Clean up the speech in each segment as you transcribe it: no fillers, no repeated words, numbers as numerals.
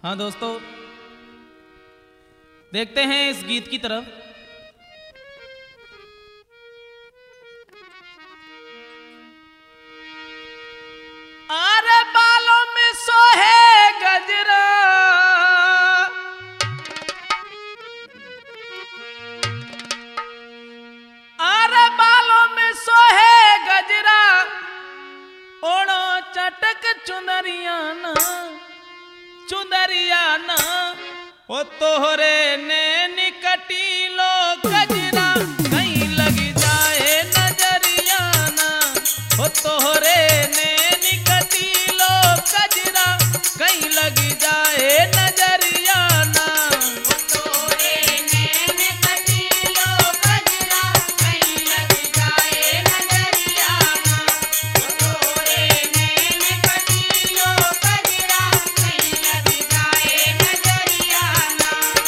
हाँ दोस्तों, देखते हैं इस गीत की तरफ। अरे बालों में सोहे गजरा, अरे बालों में सोहे गजरा, ओढ़ो चटक चुनरियाना चुनरियाना, ओ तोहरे ने निकटी लो गजरा, कहीं लग जाए नजरियाना, ओ तोहरे ने निकटी लो गजरा, कहीं लग जाए नजरियाना, ओ तोहरे ने निकटी लो गजरा, कहीं लग जाए नजरियाना, ओ तोहरे ने निकटी लो गजरा, कहीं लग जाए नजरियाना।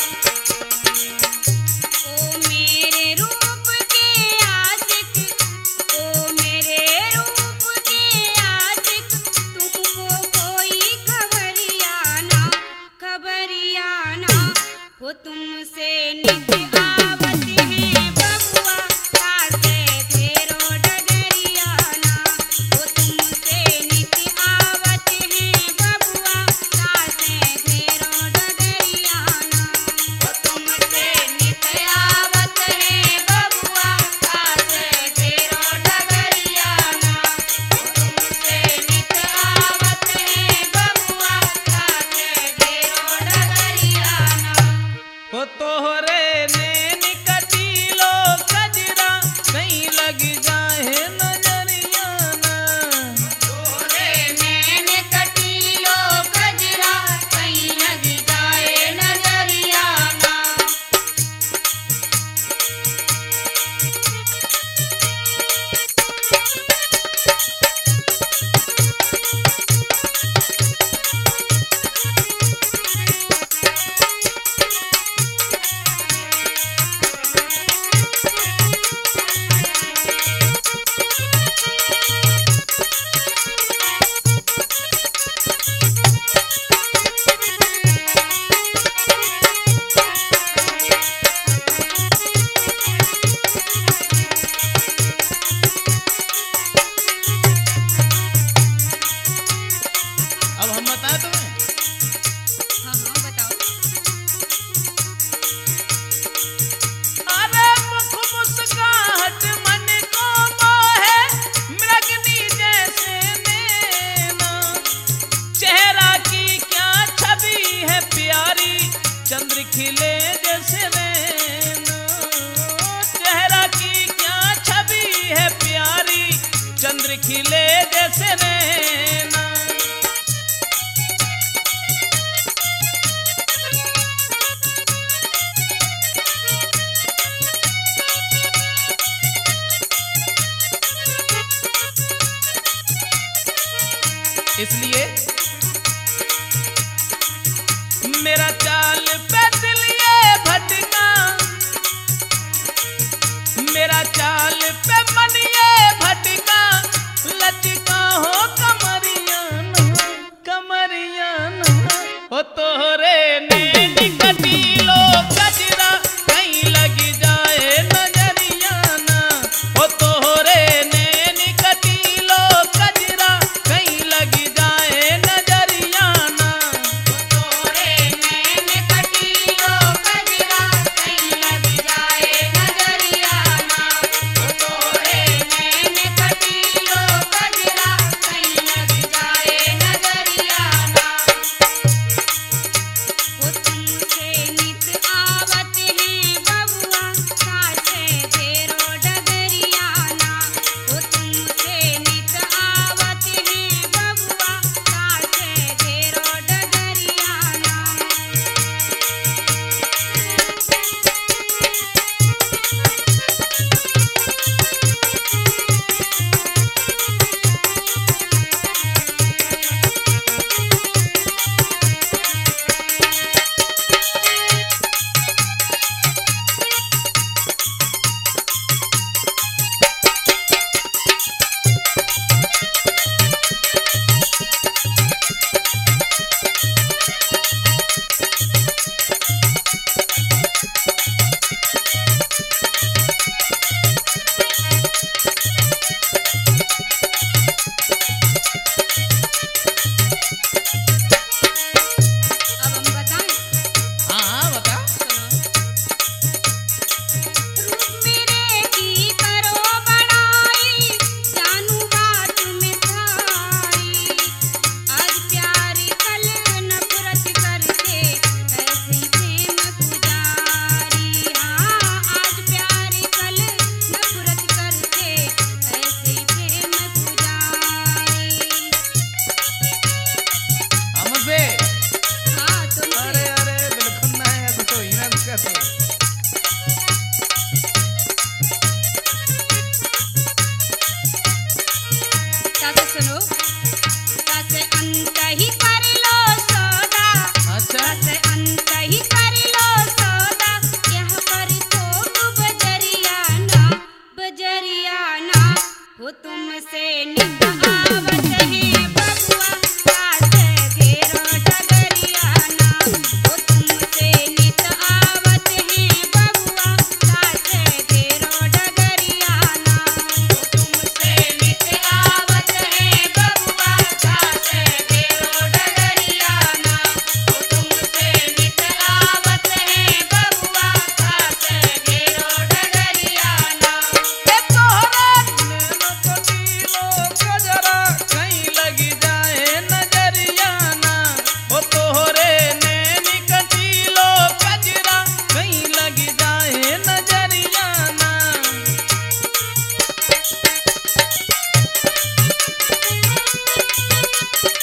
ओ मेरे रूप के आशिक, ओ मेरे रूप के आशिक, तुमको कोई खबरियाना खबरियाना, वो तुमसे नित आवत है बबुआ, कासे फेरो डगरियाना, वो तुमसे नित आवत है बबुआ, कासे फेरो डगरियाना, वो तुमसे नित आवत है बबुआ, कासे फेरो डगरियाना, वो तुमसे नित आवत है बबुआ, कासे फेरो डगरियाना। ओ तोहरे ने निकटी लो गजरा, कहीं लग जाए नजरियाना, तोरे मैंने कटी लो गजरा, कहीं लग जाए नजरियाना। अब हम बताएं तुम्हें। हाँ हाँ बताओ। अरे मुख मुस्काहट मन को मोहे, मृगनी जैसे नैना, चेहरा की क्या छवि है प्यारी, चंद्र खिले जैसे नैना, चेहरा की क्या छवि है प्यारी, चंद्र खिले जैसे नैना। इसलिए मेरा चाल पे दिल ये भटका, मेरा चाल पे मन ये भटका, लचका हो कमरियाना कमरियाना, ओ तोहरे ने निकटी लो गजरा, कहीं लग जाए नजरियाना, ओ तोहरे ने निकटी लो गजरा, कहीं लग जाए नजरियाना।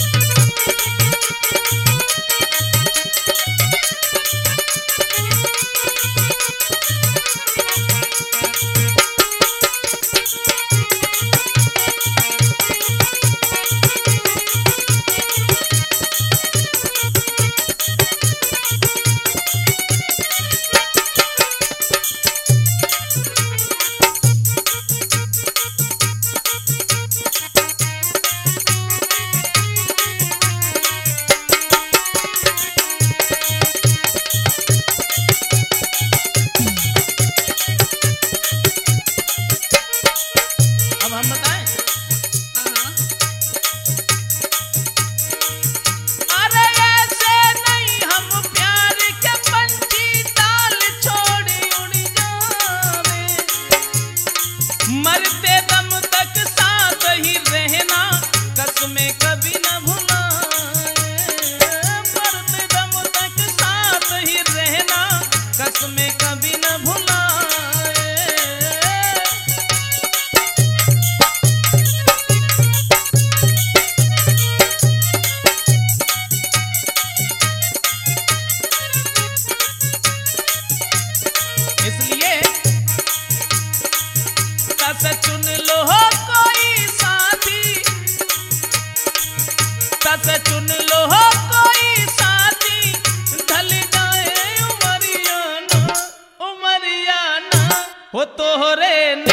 अब हम बताएं। हाँ हाँ अरे ऐसे नहीं हम प्यार के पंछी ताल छोड़ी उड़ जावे, मरते दम तक साथ ही रहना कसमें कभी न भुलाए, मरते दम तक साथ ही रहना कसमें कभी न भुलाए। इसलिए तस चुन लो हो कोई साथी, तस चुन लो हो कोई साथी, ढल जाए उमरियाना उमरियाना हो तोहरे